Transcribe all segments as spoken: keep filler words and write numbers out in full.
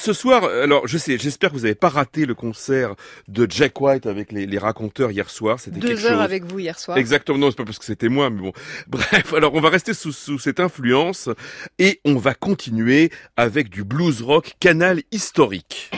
ce soir, alors je sais, j'espère que vous n'avez pas raté le concert de Jack White avec les, les raconteurs hier soir. C'était Deux quelque heures chose. avec vous hier soir. Exactement, non, c'est pas parce que c'était moi, mais bon. Bref, alors on va rester sous, sous cette influence et on va continuer avec du blues rock canal historique.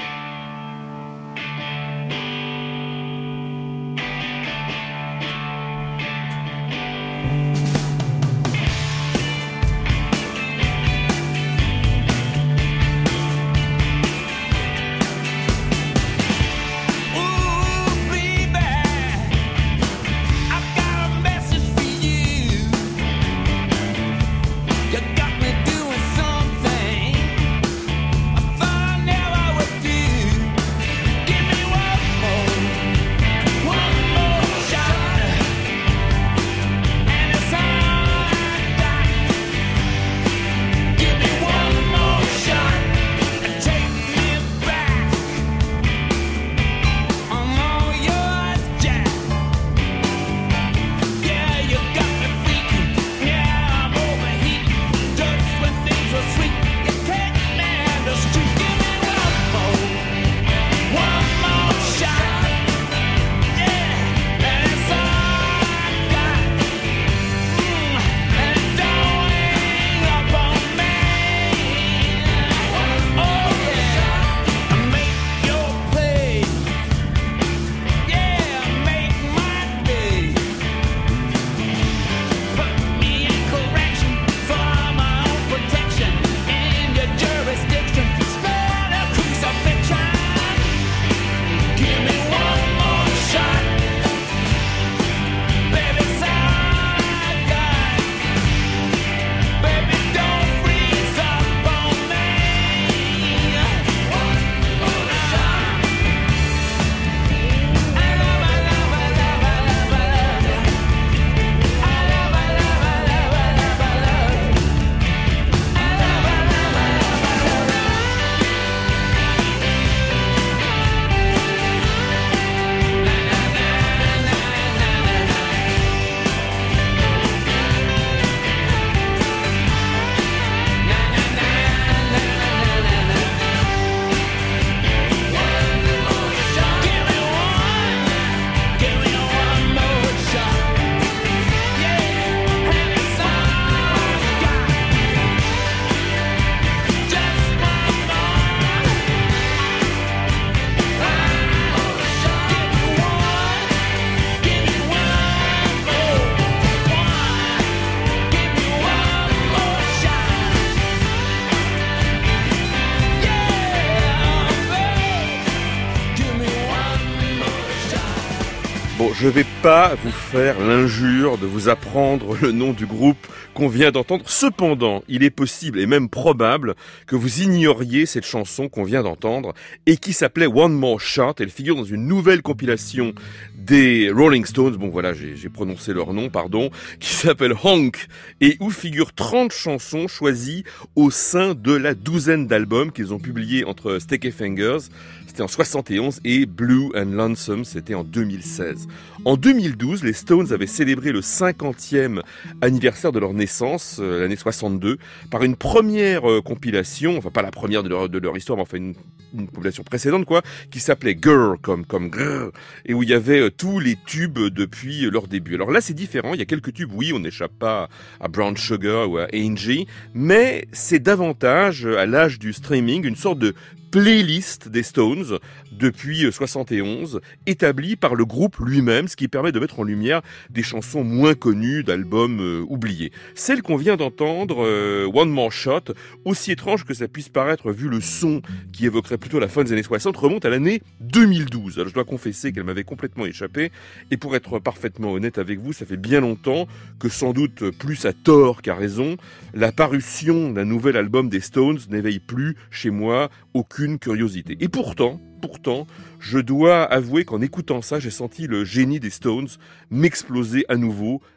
Bon, je vais pas vous faire l'injure de vous apprendre le nom du groupe qu'on vient d'entendre. Cependant, il est possible et même probable que vous ignoriez cette chanson qu'on vient d'entendre et qui s'appelait One More Shot. Elle figure dans une nouvelle compilation des Rolling Stones. Bon, voilà, j'ai, j'ai prononcé leur nom, pardon, qui s'appelle Honk et où figurent trente chansons choisies au sein de la douzaine d'albums qu'ils ont publiés entre Sticky Fingers, c'était en soixante et onze, et Blue and Lonesome, c'était en deux mille seize. En deux mille douze, les Stones avaient célébré le cinquantième anniversaire de leur naissance, euh, l'année soixante-deux, par une première euh, compilation, enfin pas la première de leur, de leur histoire, mais enfin une, une compilation précédente, quoi, qui s'appelait Grrr, comme, comme Grrr, et où il y avait euh, tous les tubes depuis euh, leur début. Alors là, c'est différent, il y a quelques tubes, oui, on n'échappe pas à Brown Sugar ou à Angie, mais c'est davantage, à l'âge du streaming, une sorte de playlist des Stones depuis soixante et onze, établie par le groupe lui-même, ce qui permet de mettre en lumière des chansons moins connues d'albums euh, oubliés. Celle qu'on vient d'entendre, euh, One More Shot, aussi étrange que ça puisse paraître vu le son qui évoquerait plutôt la fin des années soixante, remonte à l'année deux mille douze. Alors je dois confesser qu'elle m'avait complètement échappé, et pour être parfaitement honnête avec vous, ça fait bien longtemps que, sans doute plus à tort qu'à raison, la parution d'un nouvel album des Stones n'éveille plus chez moi aucune curiosité. Et pourtant, pourtant, je dois avouer qu'en écoutant ça, j'ai senti le génie des Stones m'exploser à nouveau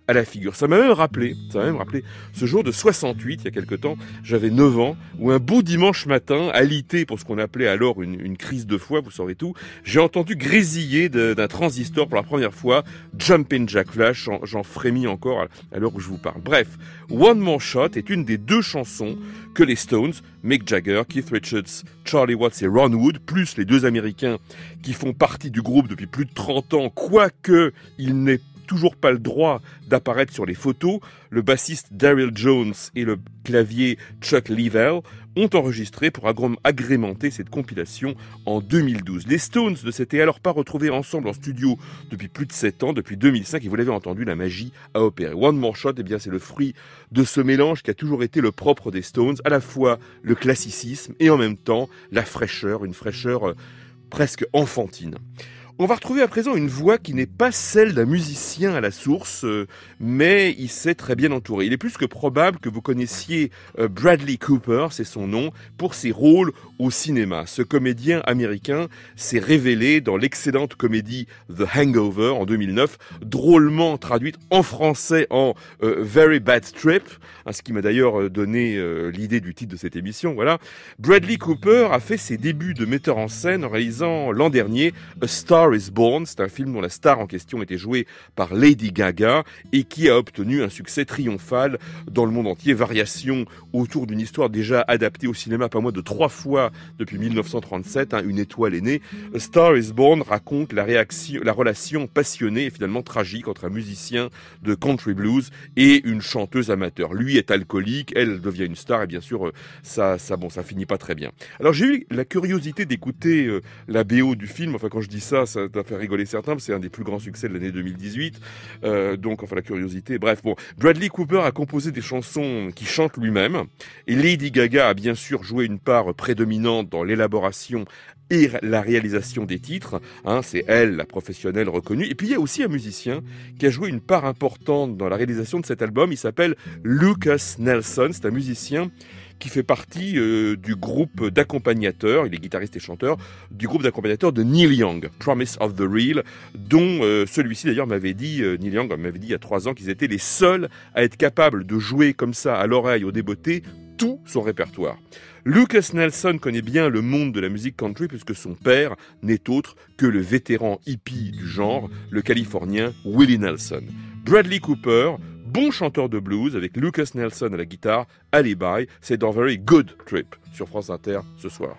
à la figure. Ça m'a même rappelé, ça m'a même rappelé ce jour de soixante-huit, il y a quelque temps, j'avais neuf ans, où un beau dimanche matin, alité pour ce qu'on appelait alors une, une crise de foi, vous saurez tout, j'ai entendu grésiller de, d'un transistor pour la première fois, Jumpin' Jack Flash, j'en, j'en frémis encore à, à l'heure où je vous parle. Bref, One More Shot est une des deux chansons que les Stones, Mick Jagger, Keith Richards, Charlie Watts et Ron Wood, plus les deux Américains qui font partie du groupe depuis plus de trente ans, quoique il n'ait toujours pas le droit d'apparaître sur les photos, le bassiste Daryl Jones et le clavier Chuck Leavell ont enregistré pour agré- agrémenter cette compilation en deux mille douze. Les Stones ne s'étaient alors pas retrouvés ensemble en studio depuis plus de sept ans, depuis deux mille cinq, et vous l'avez entendu, la magie a opéré. One More Shot, eh bien, c'est le fruit de ce mélange qui a toujours été le propre des Stones, à la fois le classicisme et en même temps la fraîcheur, une fraîcheur euh, presque enfantine. On va retrouver à présent une voix qui n'est pas celle d'un musicien à la source, euh, mais il s'est très bien entouré. Il est plus que probable que vous connaissiez euh, Bradley Cooper, c'est son nom, pour ses rôles au cinéma. Ce comédien américain s'est révélé dans l'excellente comédie The Hangover en deux mille neuf, drôlement traduite en français en euh, Very Bad Trip, hein, ce qui m'a d'ailleurs donné euh, l'idée du titre de cette émission. Voilà. Bradley Cooper a fait ses débuts de metteur en scène en réalisant l'an dernier A Star is Born. C'est un film dont la star en question était jouée par Lady Gaga et qui a obtenu un succès triomphal dans le monde entier. Variation autour d'une histoire déjà adaptée au cinéma pas moins de trois fois depuis mille neuf cent trente-sept. Hein, une étoile est née. A Star is Born raconte la, réaction, la relation passionnée et finalement tragique entre un musicien de country blues et une chanteuse amateur. Lui est alcoolique, elle devient une star et bien sûr ça, ça, bon, ça finit pas très bien. Alors j'ai eu la curiosité d'écouter euh, la B O du film. Enfin quand je dis ça, ça doit faire rigoler certains, c'est un des plus grands succès de l'année deux mille dix-huit. Euh, donc, enfin, la curiosité. Bref, bon. Bradley Cooper a composé des chansons qu'il chante lui-même. Et Lady Gaga a bien sûr joué une part prédominante dans l'élaboration et la réalisation des titres. Hein, c'est elle, la professionnelle reconnue. Et puis, il y a aussi un musicien qui a joué une part importante dans la réalisation de cet album. Il s'appelle Lukas Nelson. C'est un musicien qui fait partie euh, du groupe d'accompagnateurs, il est guitariste et chanteur, du groupe d'accompagnateurs de Neil Young, Promise of the Real, dont euh, celui-ci d'ailleurs m'avait dit, euh, Neil Young m'avait dit il y a trois ans qu'ils étaient les seuls à être capables de jouer comme ça à l'oreille, au débeauté, tout son répertoire. Lukas Nelson connaît bien le monde de la musique country puisque son père n'est autre que le vétéran hippie du genre, le Californien Willie Nelson. Bradley Cooper, bon chanteur de blues avec Lukas Nelson à la guitare, Alibi, c'est dans Very Good Trip sur France Inter ce soir.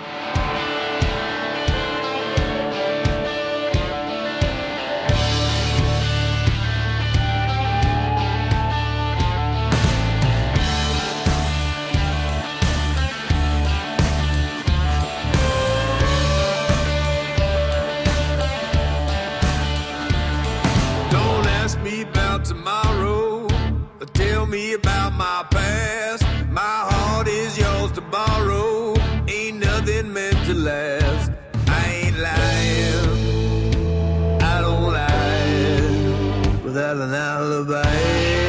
Don't ask me about tomorrow. Tell me about my past. My heart is yours to borrow. Ain't nothing meant to last. I ain't lying. I don't lie without an alibi.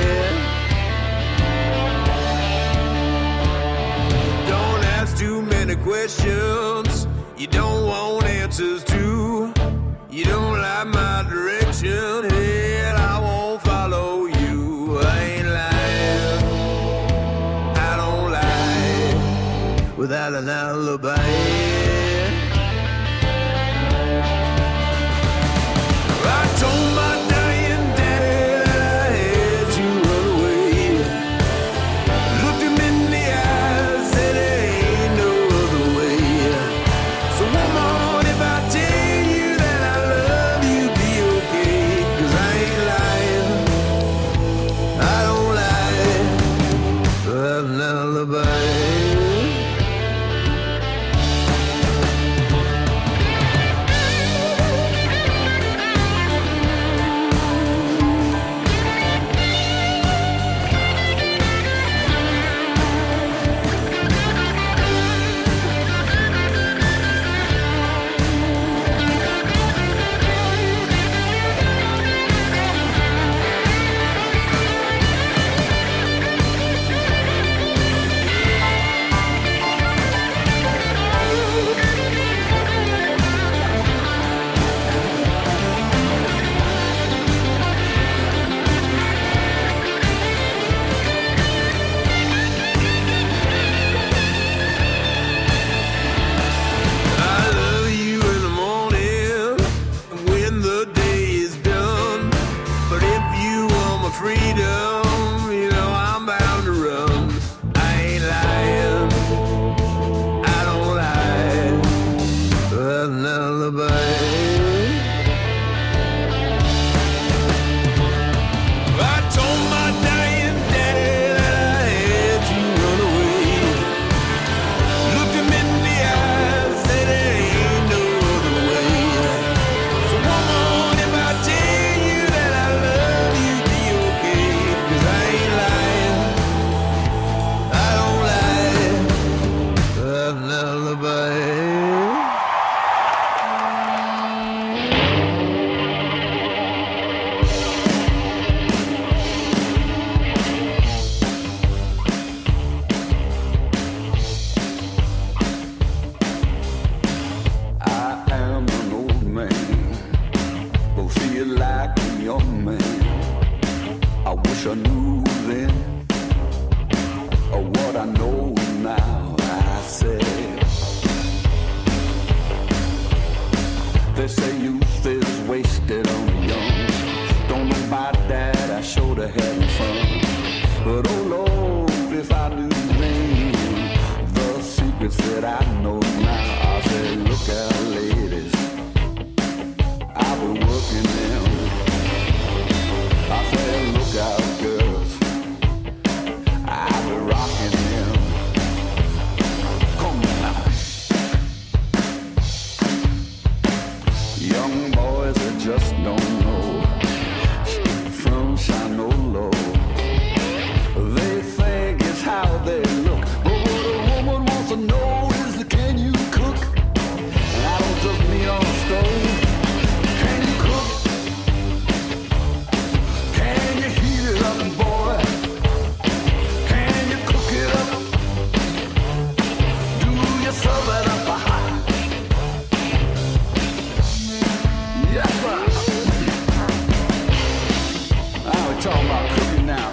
Don't ask too many questions you don't want answers to. You don't like my direction. Hell, I won't follow you. I ain't lying. I don't lie without an alibi. I told my dying daddy that I had to run away. Looked him in the eyes, said there ain't no other way. So woman, if I tell you that I love you, be okay. 'Cause I ain't lying, I don't lie without an alibi. They say youth is wasted on the young. Don't know about that, I showed her having fun. But oh Lord, if I knew then the secrets that I know now, I said, look out, ladies, I've been working them. I said, look out, girls, I've been rocking them. Come on now. Young boys that just don't know from shine no low. They think it's how they look, but what a woman wants to know is, can you cook? And I don't just mean on the stove. Can you cook? Can you heat it up, boy? Can you cook it up? Do you serve it up hot? Yes, sir. Now we're talking about cooking now.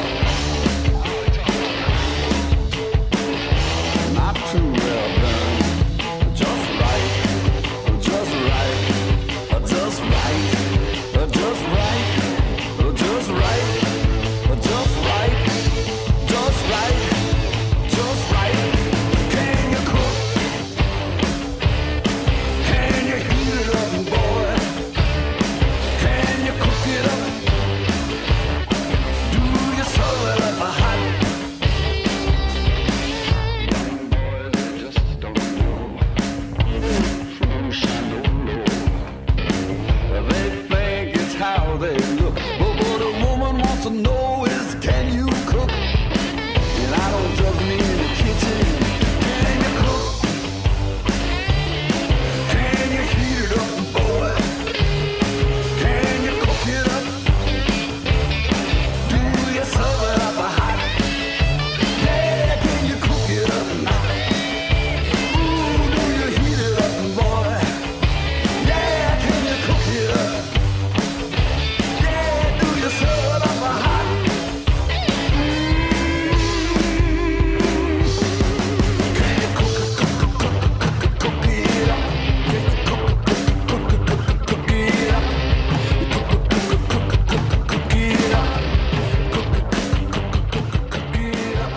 Not too well done, just right, just right, just right, just right, just right, just right, just right, just right. Can you cook? Can you heat it up, boy? Can you cook it up? Do you serve it up hot? Young boys, they just don't know from Shanolo. They think it's how they look, but what a woman wants to know is, can you cook? And I don't just mean in the kitchen. Can you cook? Can you heat it up, boy? Can you cook it up? Do you serve it up hot? Yeah, can you cook it up now? Ooh, do you heat it up, boy? Yeah, can you cook it up? Yeah, do you serve it up hot? Can you cook it, cook it, cook it, cook it, cook it up? Can you cook it, cook it, cook it, cook it, cook it up? Cook it, cook it, cook it, cook it, cook it up. Cook it, cook it, cook it, cook it, cook it up.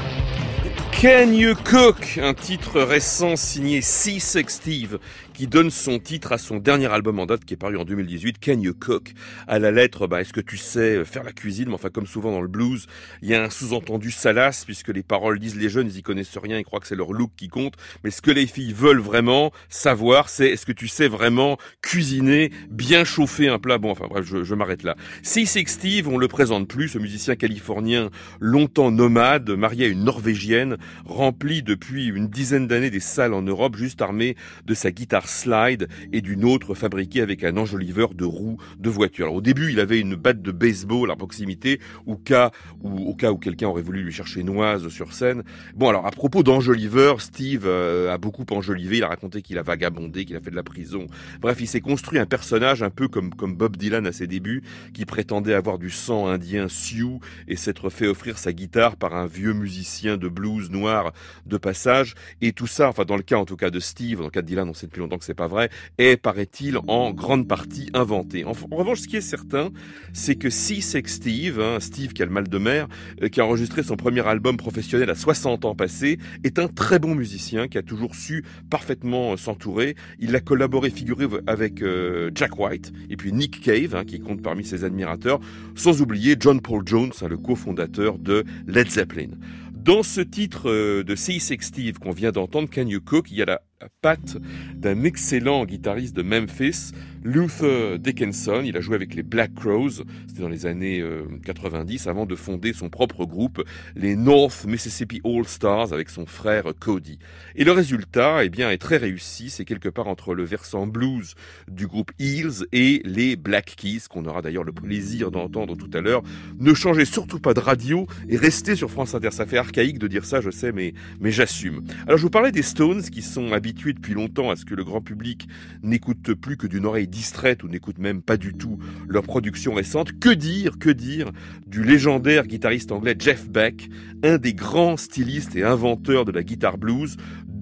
Can You Cook, un titre récent signé C-Sex Steve, qui donne son titre à son dernier album en date qui est paru en deux mille dix-huit, Can You Cook. À la lettre, bah, est-ce que tu sais faire la cuisine? Mais enfin, comme souvent dans le blues, il y a un sous-entendu salace, puisque les paroles disent les jeunes, ils y connaissent rien, ils croient que c'est leur look qui compte. Mais ce que les filles veulent vraiment savoir, c'est est-ce que tu sais vraiment cuisiner, bien chauffer un plat? Bon, enfin bref, je, je m'arrête là. C-Sex Steve, on le présente plus, ce musicien californien longtemps nomade, marié à une Norvégienne, rempli depuis une dizaine d'années des salles en Europe, juste armé de sa guitare slide et d'une autre fabriquée avec un enjoliveur de roues de voiture. Alors, au début, il avait une batte de baseball à proximité au cas où, au cas où quelqu'un aurait voulu lui chercher noise sur scène. Bon, alors à propos d'enjoliveur, Steve euh, a beaucoup enjolivé. Il a raconté qu'il a vagabondé, qu'il a fait de la prison. Bref, il s'est construit un personnage un peu comme comme Bob Dylan à ses débuts, qui prétendait avoir du sang indien Sioux et s'être fait offrir sa guitare par un vieux musicien de blues noir de passage. Et tout ça, enfin dans le cas en tout cas de Steve, dans le cas de Dylan, on sait depuis longtemps que c'est pas vrai, est, paraît-il, en grande partie inventé. En, en revanche, ce qui est certain, c'est que C-Sex Steve, hein, Steve qui a le mal de mer, euh, qui a enregistré son premier album professionnel à soixante ans passés, est un très bon musicien qui a toujours su parfaitement euh, s'entourer. Il a collaboré, figuré avec euh, Jack White et puis Nick Cave, hein, qui compte parmi ses admirateurs, sans oublier John Paul Jones, hein, le cofondateur de Led Zeppelin. Dans ce titre euh, de C-Sex Steve qu'on vient d'entendre, Can You Cook, il y a la patte d'un excellent guitariste de Memphis, Luther Dickinson. Il a joué avec les Black Crowes, c'était dans les années euh, quatre-vingt-dix, avant de fonder son propre groupe, les North Mississippi All Stars, avec son frère Cody. Et le résultat, eh bien, est très réussi. C'est quelque part entre le versant blues du groupe Eels et les Black Keys, qu'on aura d'ailleurs le plaisir d'entendre tout à l'heure. Ne changez surtout pas de radio et restez sur France Inter. Ça fait archaïque de dire ça, je sais, mais, mais j'assume. Alors, je vous parlais des Stones, qui sont habitués depuis longtemps à ce que le grand public n'écoute plus que d'une oreille distraite ou n'écoute même pas du tout leur production récente. Que dire, que dire du légendaire guitariste anglais Jeff Beck, un des grands stylistes et inventeurs de la guitare blues,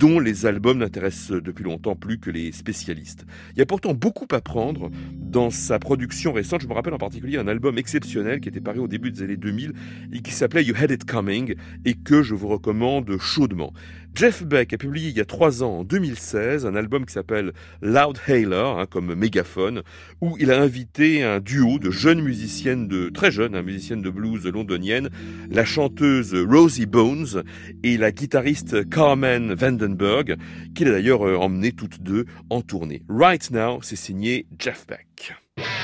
dont les albums n'intéressent depuis longtemps plus que les spécialistes. Il y a pourtant beaucoup à prendre dans sa production récente. Je me rappelle en particulier un album exceptionnel qui était paru au début des années deux mille et qui s'appelait You Had It Coming et que je vous recommande chaudement. Jeff Beck a publié il y a trois ans, en deux mille seize, un album qui s'appelle Loud Hailer, hein, comme mégaphone, où il a invité un duo de jeunes musiciennes, de très jeunes, hein, musiciennes de blues londoniennes, la chanteuse Rosie Bones et la guitariste Carmen Vandenberg, qu'il a d'ailleurs euh, emmené toutes deux en tournée. Right Now, c'est signé Jeff Beck.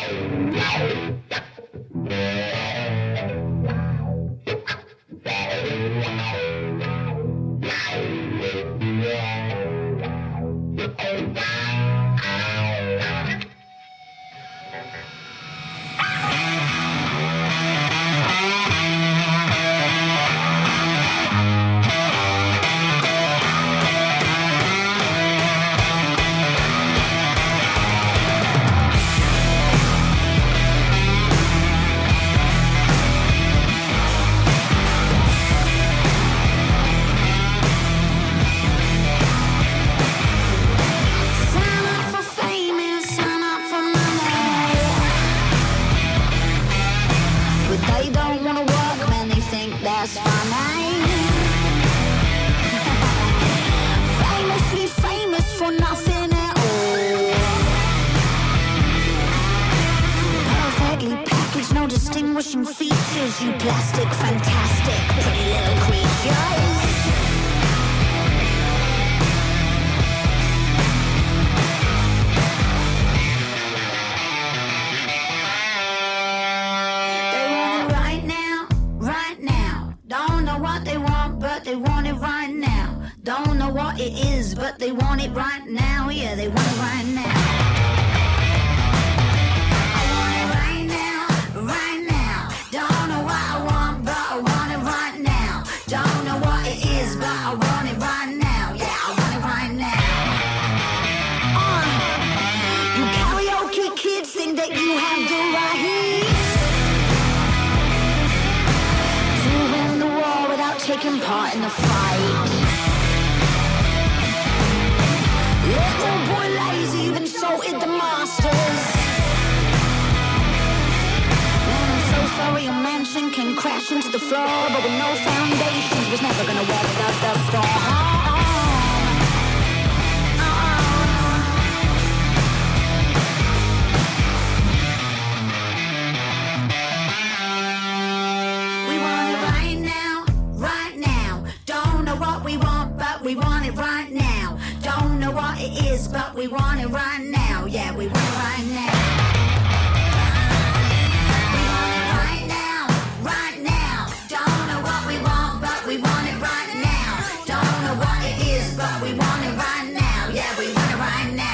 Distinguishing features, you plastic, fantastic, pretty little creatures. They want it right now, right now. Don't know what they want, but they want it right now. Don't know what it is, but they want it right now. Yeah, they want it right now. Taking part in the fight. Little boy lazy, you've insulted the masters. Man, I'm so sorry your mansion came crashing to the floor, but with no foundations was never gonna walk without the storm. We want it right now. Don't know what it is, but we want it right now. Yeah, we want it right now. We want it right now, right now. Don't know what we want, but we want it right now. Don't know what it is, but we want it right now. Yeah, we want it right now.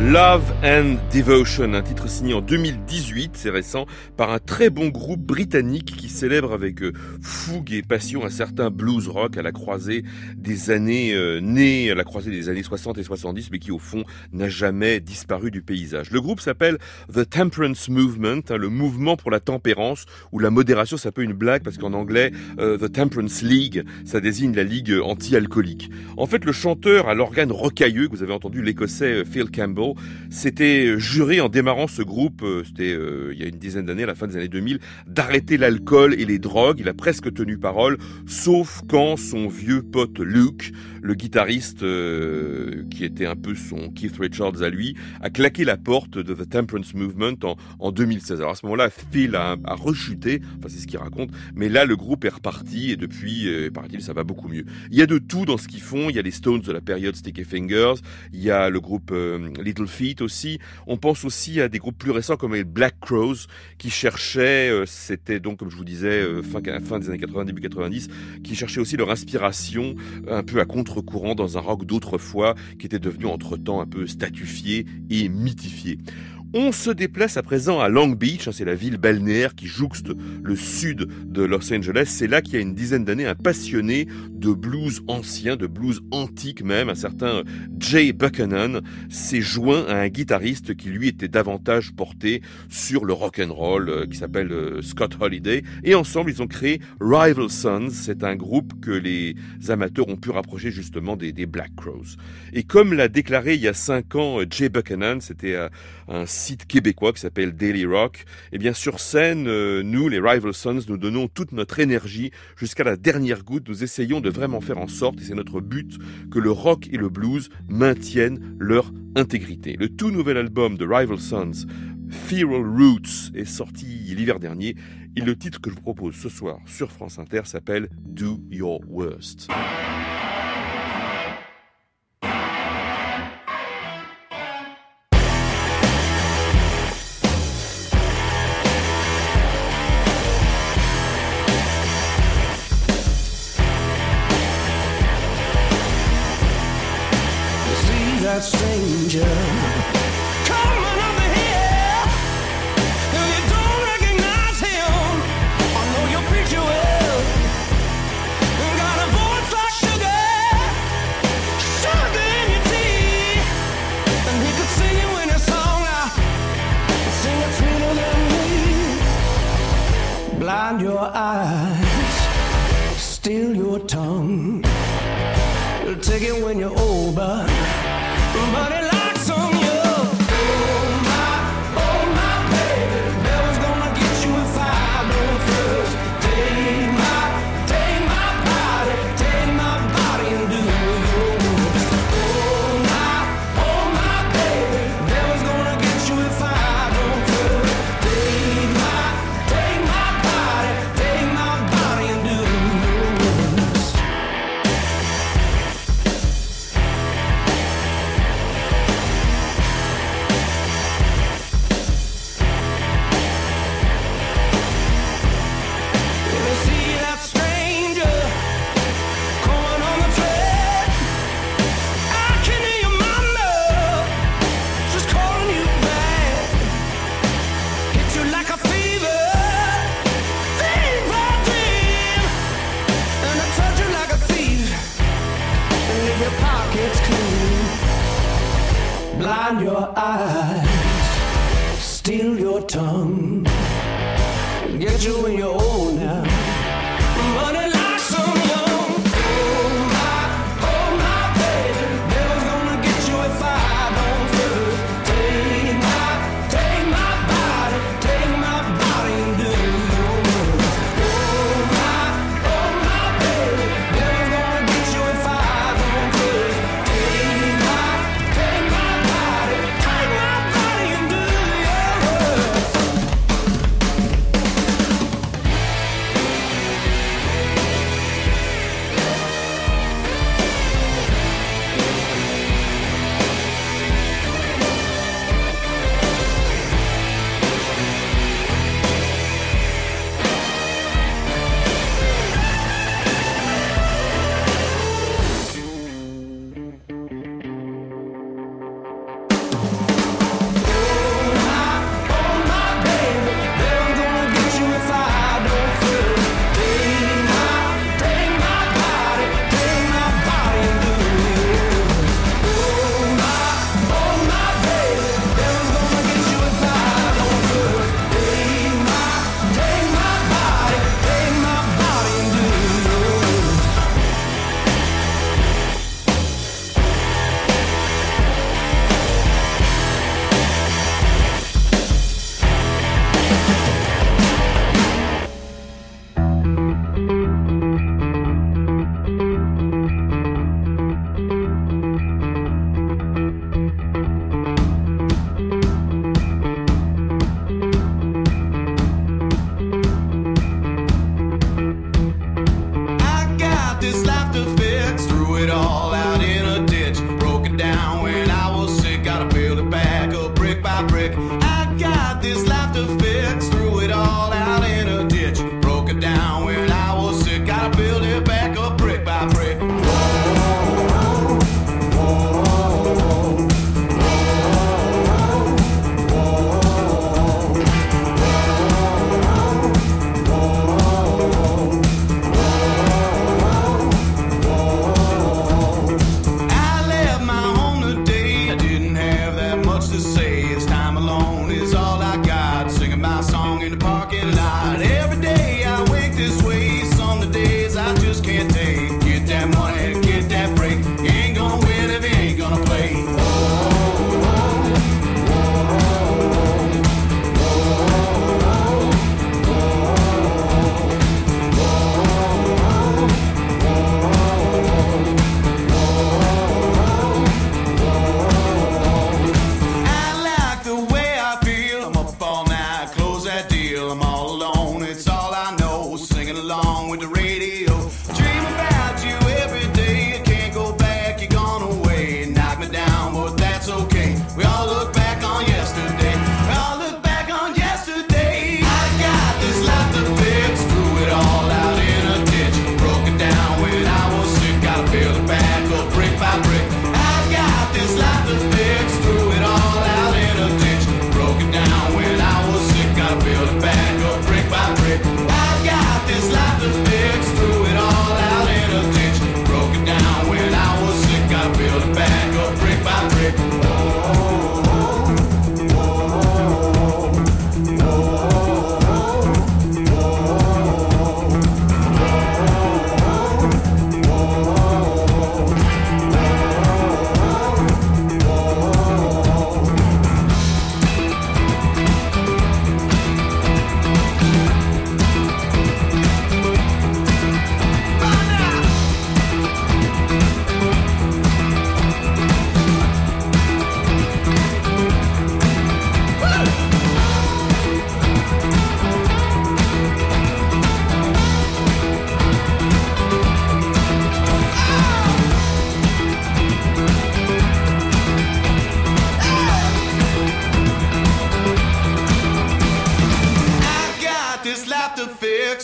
Love and Devotion, un titre signé en deux mille dix-huit, c'est récent, par un très bon groupe britannique qui célèbre avec euh, fougue et passion un certain blues rock à la croisée des années euh, nées, à la croisée des années soixante et soixante-dix, mais qui au fond n'a jamais disparu du paysage. Le groupe s'appelle The Temperance Movement, hein, le mouvement pour la tempérance, ou la modération, c'est un peu une blague parce qu'en anglais, euh, The Temperance League, ça désigne la ligue anti-alcoolique. En fait, le chanteur à l'organe rocailleux, que vous avez entendu, l'écossais Phil Campbell, s'était juré en démarrant ce groupe, c'était euh, il y a une dizaine d'années, à la fin des années deux mille, d'arrêter l'alcool et les drogues. Il a presque tenu parole, sauf quand son vieux pote Luke, le guitariste euh, qui était un peu son Keith Richards à lui, a claqué la porte de The Temperance Movement en, en deux mille seize. Alors à ce moment-là, Phil a, a rechuté, enfin c'est ce qu'il raconte, mais là le groupe est reparti et depuis, euh, paraît-il, ça va beaucoup mieux. Il y a de tout dans ce qu'ils font, il y a les Stones de la période Sticky Fingers, il y a le groupe euh, Little Feat aussi. On pense aussi à des groupes plus récents comme les Black Crowes qui cherchaient, euh, c'était donc comme je vous disais euh, fin, fin des années quatre-vingts, début quatre-vingt-dix, qui cherchaient aussi leur inspiration un peu à contre-courant dans un rock d'autrefois qui était devenu entre-temps un peu statufié et mythifié. On se déplace à présent à Long Beach, hein, c'est la ville balnéaire qui jouxte le sud de Los Angeles. C'est là qu'il y a une dizaine d'années, un passionné de blues ancien, de blues antique même, un certain Jay Buchanan, s'est joint à un guitariste qui lui était davantage porté sur le rock'n'roll, euh, qui s'appelle euh, Scott Holiday. Et ensemble, ils ont créé Rival Sons. C'est un groupe que les amateurs ont pu rapprocher justement des, des Black Crowes. Et comme l'a déclaré il y a cinq ans Jay Buchanan, c'était à un site québécois qui s'appelle Daily Rock, et bien sur scène, euh, nous, les Rival Sons, nous donnons toute notre énergie jusqu'à la dernière goutte. Nous essayons de vraiment faire en sorte, et c'est notre but, que le rock et le blues maintiennent leur intégrité. Le tout nouvel album de Rival Sons, Feral Roots, est sorti l'hiver dernier, et le titre que je vous propose ce soir sur France Inter s'appelle Do Your Worst. That stranger coming over here, and you don't recognize him. I know your preacher well. Got a voice like sugar, sugar in your tea, and he could sing you in a song. Now sing it sweeter than me. Blind your eyes, steal your tongue. You'll take it when you're old, but But it likes on you. Oh my, oh my baby, devil's gonna get you if I don't first. Take my, take my body, take my body and do yours. Oh my, oh my baby, devil's gonna get you if I don't first. Take my, take my body, take my body and do yours. Blind your eyes, steal your tongue, get you when you're old now, but it likes on you. Oh my, oh my baby, devil's gonna get you if I don't first. Take my, take my body, take my body and do yours. Oh my, oh my baby, devil's gonna get you if I don't first. Take my, take my body, take my body and do yours.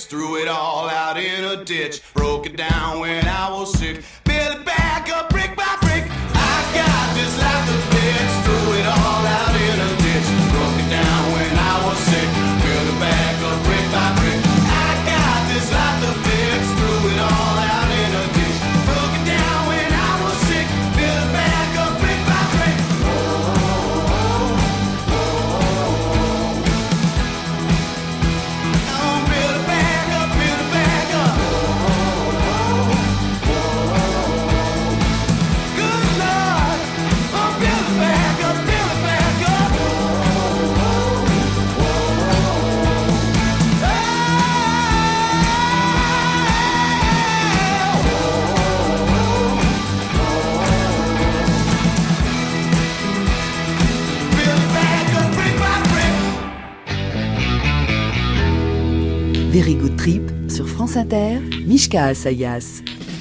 fix, threw it all out in a ditch. Broke it down when I was sick, built it back up brick by brick. I got this life to fix, threw it all out in a ditch. Broke it down when I was sick, built it back up brick by brick. I got this life to fix, threw it all out in a ditch. Broke it down when I was sick, built it back up brick by brick. Oh, oh, oh, oh. Oh, build it back up, build it back up. Oh, oh, oh. Good Lord, oh, build it back up, build it back up. Oh, oh, oh. Build it back up brick by brick. Very Good Trip sur France Inter, Mishka Asayas.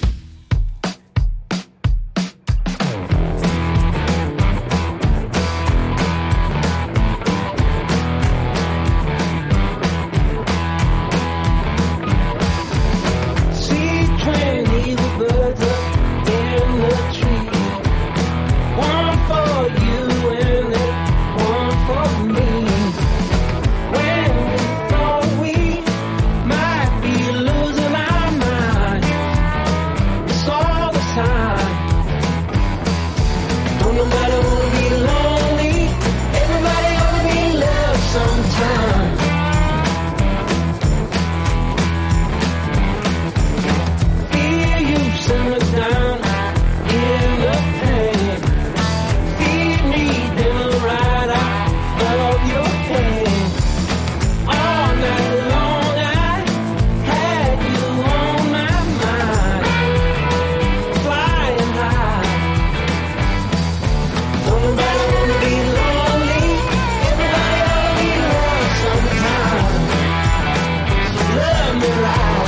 See twenty birds up in the tree. One for you and then one for me. When we thought we might be losing our mind, it's all the time. Don't nobody wanna be lonely. Everybody ought to be loved sometime. Feel you simmer down in the pain. Feed me dinner right out of your hand. All night long I had you on my mind, flying high. Don't nobody wanna be lonely. Everybody ought to be loved sometime. So love me right.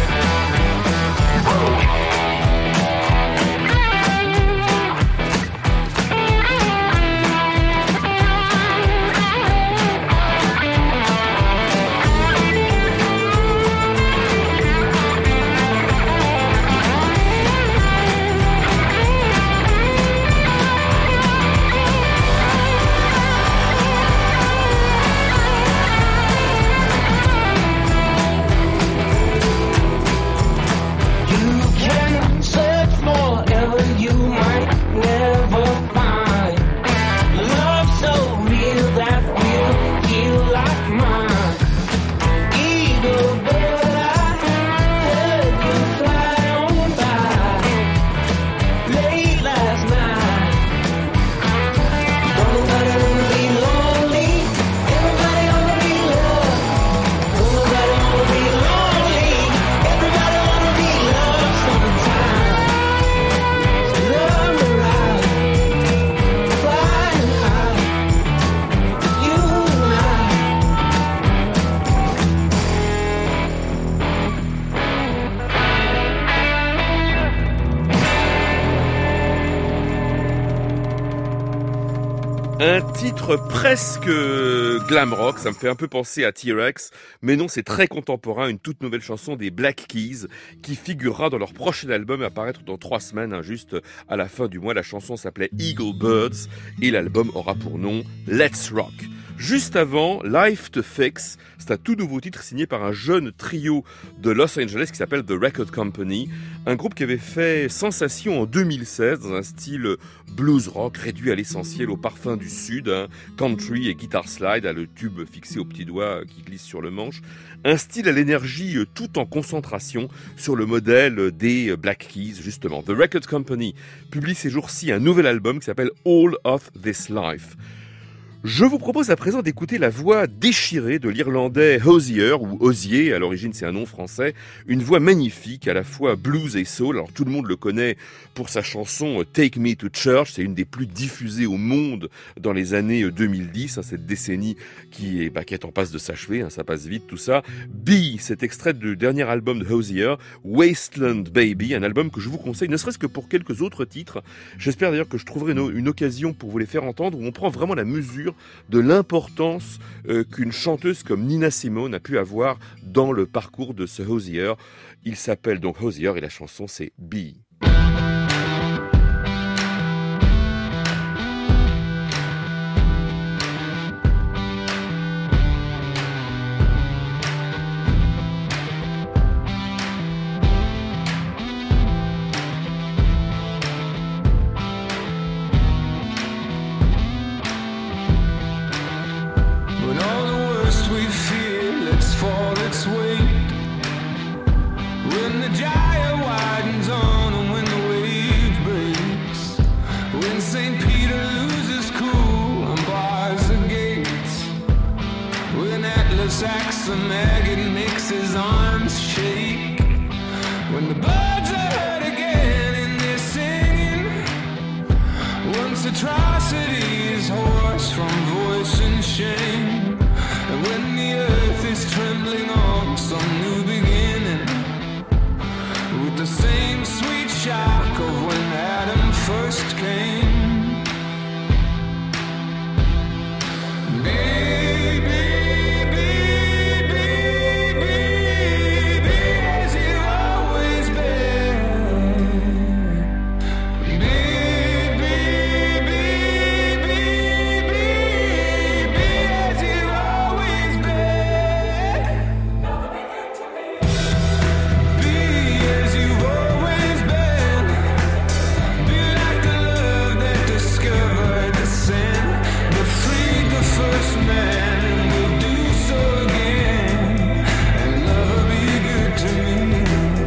You can search forever, you might never find love so real that will heal like mine. Eagle bird, I heard you fly on by late last night. Don't nobody wanna be lonely. Everybody wanna be loved. Don't nobody wanna be lonely. Everybody wanna be loved sometime. So love me right, flying high, you and I. Un titre presque glam rock, ça me fait un peu penser à T-Rex, mais non, c'est très contemporain, une toute nouvelle chanson des Black Keys qui figurera dans leur prochain album à apparaître dans trois semaines, hein, juste à la fin du mois. La chanson s'appelait Eagle Birds et l'album aura pour nom Let's Rock. Juste avant, Life to Fix, c'est un tout nouveau titre signé par un jeune trio de Los Angeles qui s'appelle The Record Company, un groupe qui avait fait sensation en deux mille seize dans un style blues rock réduit à l'essentiel au parfum du sud, hein, country et guitar slide, à le tube fixé au petit doigt qui glisse sur le manche. Un style à l'énergie tout en concentration sur le modèle des Black Keys, justement. The Record Company publie ces jours-ci un nouvel album qui s'appelle All of This Life. Je vous propose à présent d'écouter la voix déchirée de l'Irlandais Hozier, ou Hozier, à l'origine c'est un nom français, une voix magnifique, à la fois blues et soul. Alors tout le monde le connaît pour sa chanson Take Me to Church, c'est une des plus diffusées au monde dans les années deux mille dix, hein, cette décennie qui est, bah, qui est en passe de s'achever, hein, ça passe vite tout ça. B, cet extrait du dernier album de Hozier, Wasteland Baby, un album que je vous conseille, ne serait-ce que pour quelques autres titres. J'espère d'ailleurs que je trouverai une, une occasion pour vous les faire entendre, où on prend vraiment la mesure de l'importance euh, qu'une chanteuse comme Nina Simone a pu avoir dans le parcours de ce Hozier. Il s'appelle donc Hozier et la chanson c'est Be. When all the worst we fear lets fall its weight, when the gyre widens on and when the wave breaks, when Saint Peter loses cool and bars the gates, when Atlas acts the maggot makes his arms shake, when the birds are heard again in their singing, once atrocity is hoarse from voice and shame, and when the earth is trembling on some new beginning, with the same sweet shock of when Adam first came. Baby, baby, baby, as you've always been. Baby, baby, baby, as you've always been. Be as you've always been. Be like the love that discovered the sin, that freed the first man, and will do so again. And love will be good to me.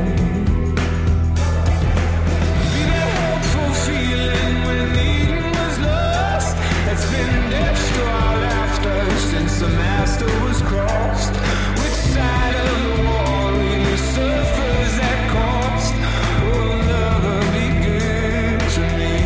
Be that hopeful feeling when Eden was lost, that's been dashed to our laughter since the master was crossed. Which side of the wall really suffers that cost? Oh, love will be good to me.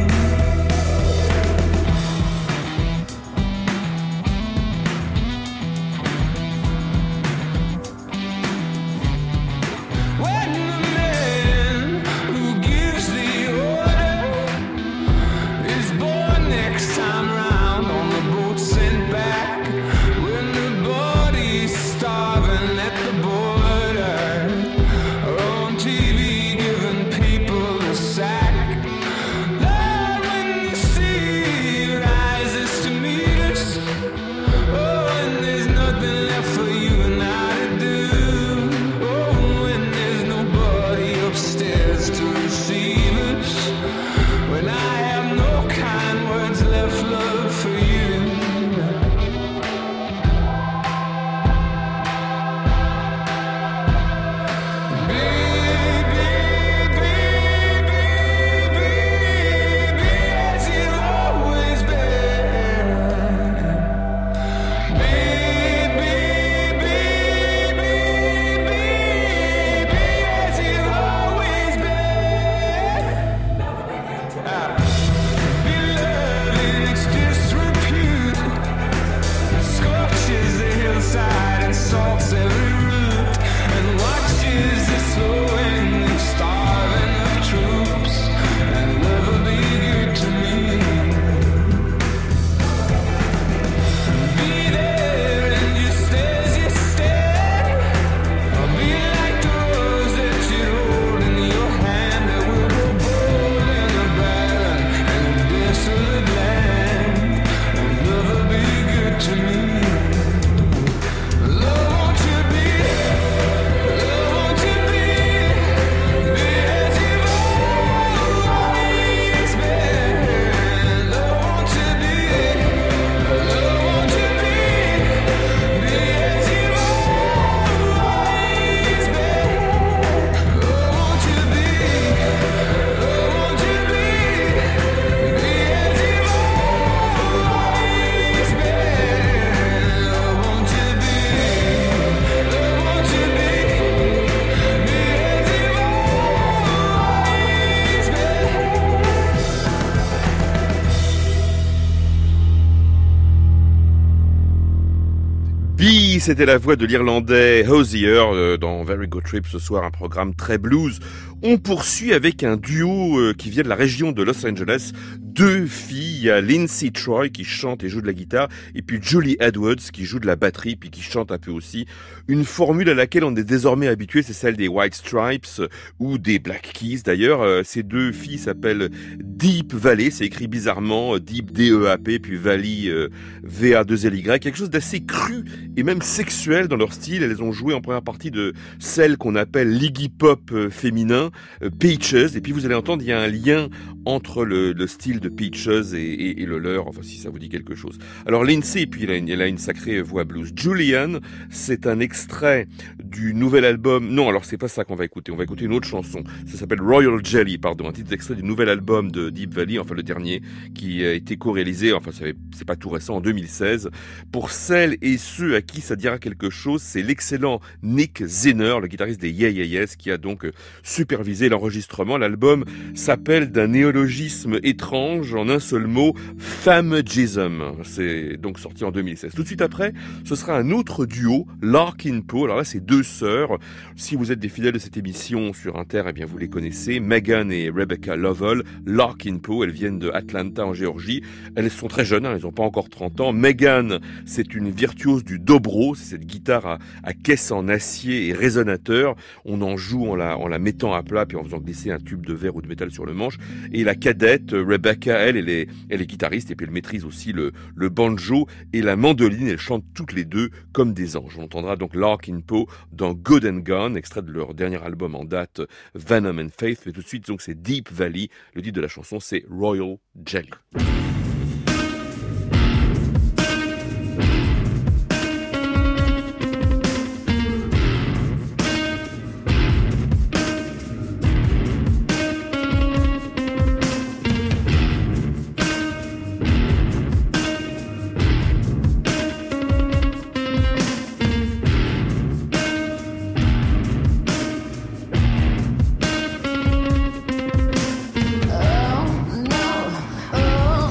When the man who gives the order is born next time round on the boat sent back, when the body's starving at the border, or on T V giving people a sack, Lord, when the sea rises to meet us, oh, and there's nothing left for you and I to do, oh, when there's nobody upstairs to receive us, when I have no kind words left, love, for you. Baby, baby, baby, as you've always been. Baby, baby, baby, as you've always been. Ah. Beloved in its disrepute, scorches the hillside and salts every root, and watches the slowing and starving of troops, and love will be good to me. Be there and just as you stand, or be like the rose that you hold in your hand, that will go bold in a barren and a desolate land, and love will be good to me. Love, won't you be, love, won't you be, be as you've always been. Love, won't you be, love, won't you be, be as you've always been. Love, won't you be, love, won't you be, be as you've always been. Love, won't you be, love, won't you be, be as you've always been. Be, c'était la voix de l'Irlandais Hozier euh, dans Very Good Trip ce soir, un programme très blues. On poursuit avec un duo euh, qui vient de la région de Los Angeles, deux filles il y a Lindsay Troy qui chante et joue de la guitare, et puis Julie Edwards qui joue de la batterie, puis qui chante un peu aussi. Une formule à laquelle on est désormais habitué, c'est celle des White Stripes ou des Black Keys. D'ailleurs, euh, ces deux filles s'appellent Deep Valley, c'est écrit bizarrement, Deep D E A P, puis Valley euh, V A deux L Y, quelque chose d'assez cru et même sexuel dans leur style. Elles ont joué en première partie de celle qu'on appelle l'Iggy Pop euh, féminin, euh, Peaches, et puis vous allez entendre, il y a un lien entre le, le style de Peaches et, et, et le leur, enfin si ça vous dit quelque chose. Alors Lindsay, puis elle a une, elle a une sacrée voix blues. Julian, c'est un extrait du nouvel album, non alors c'est pas ça qu'on va écouter, on va écouter une autre chanson, ça s'appelle Royal Jelly, pardon, un titre extrait du nouvel album de Deep Valley, enfin le dernier, qui a été co-réalisé, enfin c'est pas tout récent, en deux mille seize. Pour celles et ceux à qui ça dira quelque chose, c'est l'excellent Nick Zinner, le guitariste des Yeah Yeah Yeahs, qui a donc supervisé l'enregistrement. L'album s'appelle d'un néologisme étrange, en un seul mot, Famagism. C'est donc sorti en deux mille seize. Tout de suite après, ce sera un autre duo, Larkin Poe. Alors là, c'est deux sœurs. Si vous êtes des fidèles de cette émission sur Inter, eh bien vous les connaissez. Megan et Rebecca Lovell, Larkin Poe. Elles viennent de Atlanta en Géorgie. Elles sont très jeunes, hein, elles n'ont pas encore trente ans. Megan, c'est une virtuose du dobro, c'est cette guitare à, à caisse en acier et résonateur. On en joue en la, en la mettant à plat puis en faisant glisser un tube de verre ou de métal sur le manche. Et la cadette, Rebecca, elle, elle est, elle est guitariste et puis elle maîtrise aussi le, le banjo et la mandoline. Elles chantent toutes les deux comme des anges. On entendra donc Larkin Poe dans Good and Gone, extrait de leur dernier album en date, Venom and Faith. Mais tout de suite, donc c'est Deep Valley. Le titre de la chanson, c'est Royal Jelly. Oh no, oh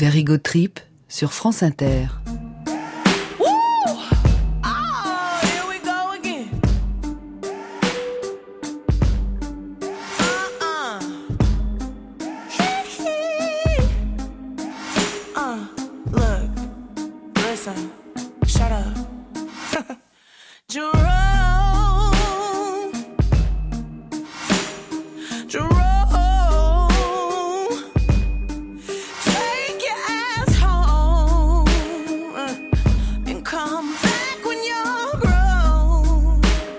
Very Good Trip sur France Inter. Oh, here we go again. Uh-uh. uh, look, listen, shut up. Jerome, Jerome, take your ass home uh, and come back when you're grown.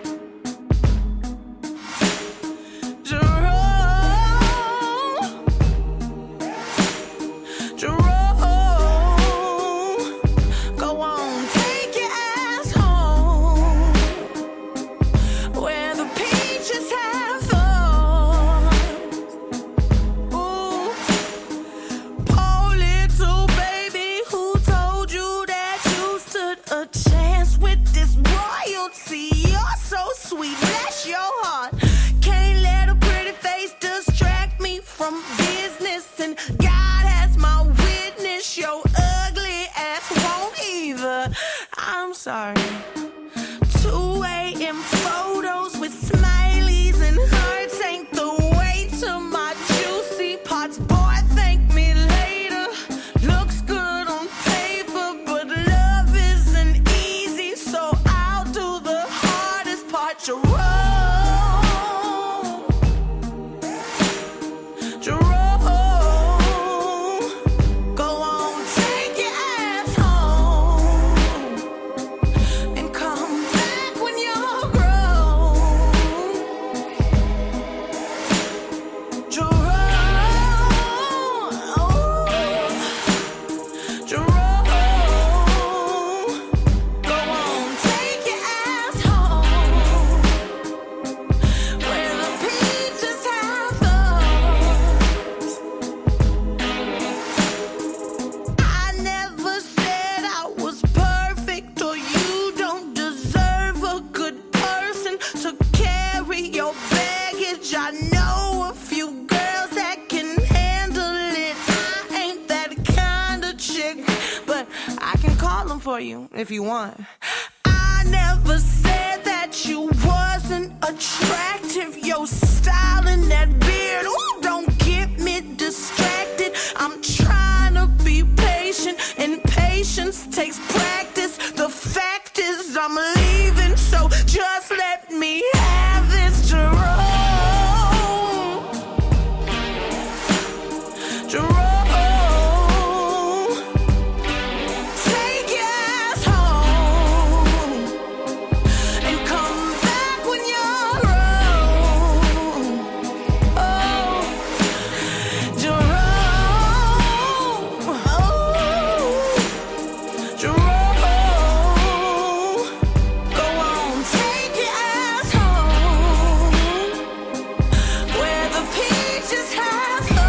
Jerome, Jerome, go on, take your ass home where the peaches have thorns. Ooh, poor little baby, who told you that you stood a chance with this royalty? You're so sweet, bless your heart. Can't let a pretty face distract me from business, and God has my witness, your ugly ass won't either. I'm sorry. two a.m. photos with smileys and hearts ain't the way to my juicy parts. Boy, thank me later. Looks good on paper, but love isn't easy, so I'll do the hardest part. Jerome, Jerome, go on, take your ass home and come back when you're grown. Jerome, oh, Jerome, go on, take your ass home where the peaches have thorns. I never said I was perfect, or you don't deserve a good person to carry your baggage. I know a few girls that can handle it. I ain't that kind of chick, but I can call them for you if you want. I never said that you wasn't attractive. Your style and that beard, ooh, don't get me distracted. I'm trying to be patient, and patience takes practice. The fact is I'm leaving, so just let me have this, Jerome. Jerome, take your ass home and come back when you're grown. Oh, Jerome, oh, Jerome, go on, take your ass home where the peaches have thorns.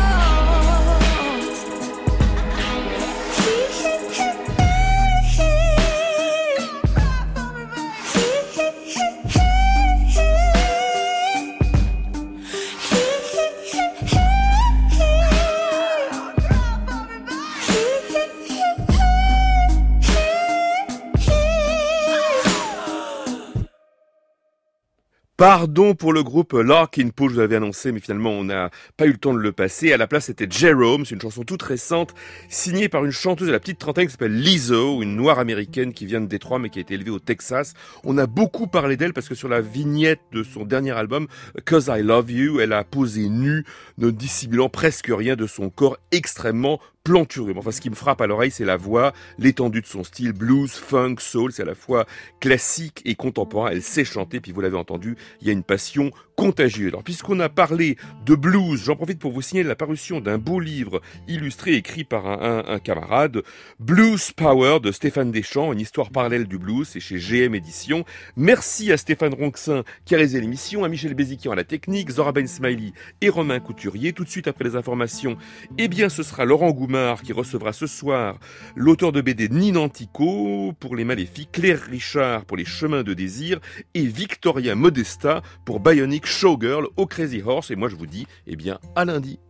Pardon pour le groupe Larkin Pool, je vous l'avais annoncé, mais finalement on n'a pas eu le temps de le passer. À la place, c'était Jerome, c'est une chanson toute récente, signée par une chanteuse de la petite trentaine qui s'appelle Lizzo, une noire américaine qui vient de Détroit mais qui a été élevée au Texas. On a beaucoup parlé d'elle parce que sur la vignette de son dernier album, Cause I Love You, elle a posé nue, ne dissimulant presque rien de son corps extrêmement plantureux. Enfin, ce qui me frappe à l'oreille, c'est la voix, l'étendue de son style, blues, funk, soul, c'est à la fois classique et contemporain. Elle sait chanter, puis vous l'avez entendu, il y a une passion contagieuse. Alors, puisqu'on a parlé de blues, j'en profite pour vous signaler la parution d'un beau livre illustré, écrit par un, un, un camarade, Blues Power de Stéphane Deschamps, une histoire parallèle du blues, c'est chez G M Éditions. Merci à Stéphane Ronxin qui a réalisé l'émission, à Michel Béziquian à la technique, Zora Ben Smiley et Romain Couturier. Tout de suite après les informations, eh bien, ce sera Laurent Goumard qui recevra ce soir l'auteur de B D Ninantico pour Les Maléfiques, Claire Richard pour Les Chemins de Désir et Victoria Modesta pour Bionic Showgirl au Crazy Horse. Et moi je vous dis, eh bien, à lundi.